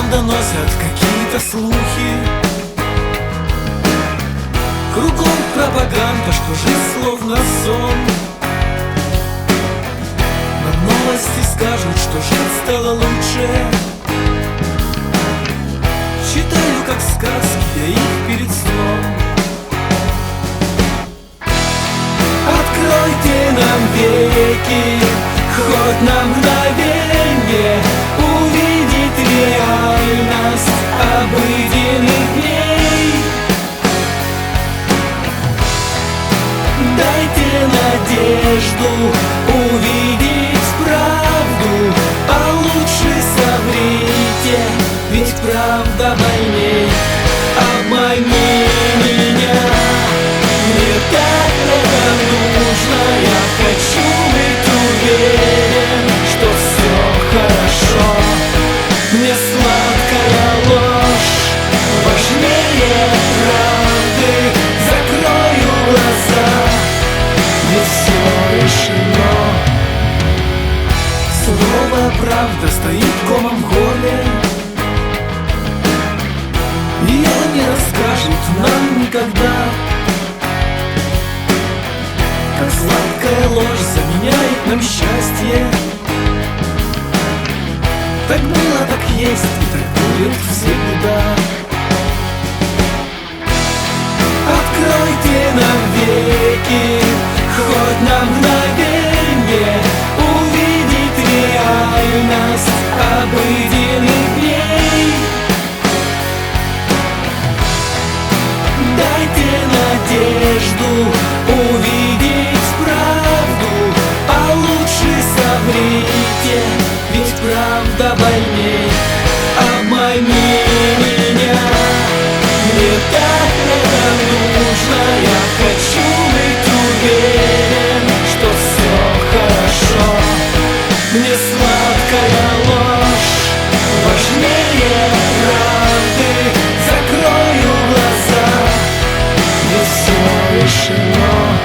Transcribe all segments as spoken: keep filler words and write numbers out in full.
Нам доносят какие-то слухи, кругом пропаганда, что жизнь словно сон. Нам новости скажут, что жить стало лучше. Читаю как сказки я их перед сном. Откройте нам веки, хоть на мгновенье увидеть реальность обыденных дней. Дайте надежду увидеть правду, а лучше соврите, ведь правда больней. Обмани меня, мне так это нужно, я хочу быть уверен, что все хорошо. Мне сладкая ложь важнее правды, закрою глаза, ведь все решено. Суровая правда стоит комом в горле, ее не расскажут нам никогда. Как сладкая ложь заменяет нам счастье. Так было, так есть и так будет всегда. Откройте нам веки, хоть на мгновенье увидеть реальность обыденных дней. Дайте надежду увидеть правду, а лучше соврите, ведь правда больней. Обмани меня, мне так это нужно, я хочу быть уверен, что все хорошо. Мне сладкая ложь важнее правды, закрою глаза, ведь все решено.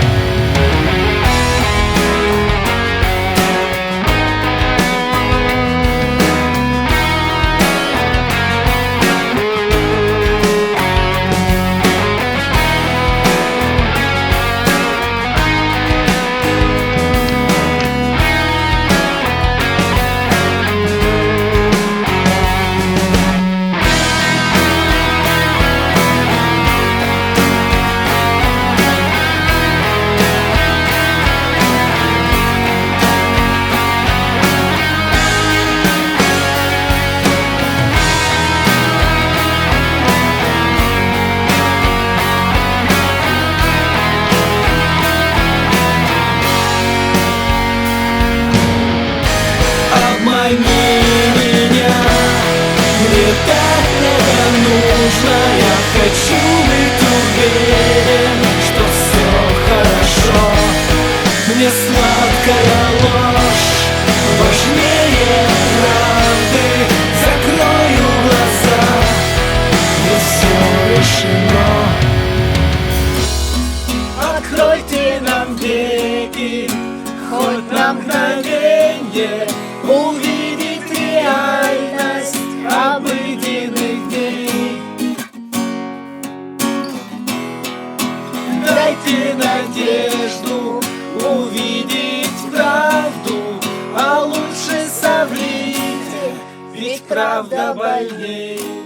Обмани меня, мне так это нужно, я хочу быть уверен, что все хорошо. Мне сладкая ложь важнее правды, закрою глаза, ведь все решено. Откройте нам веки, хоть на мгновенье увидеть реальность обыденных дней. Дайте надежду увидеть правду, а лучше соврите, ведь правда больней.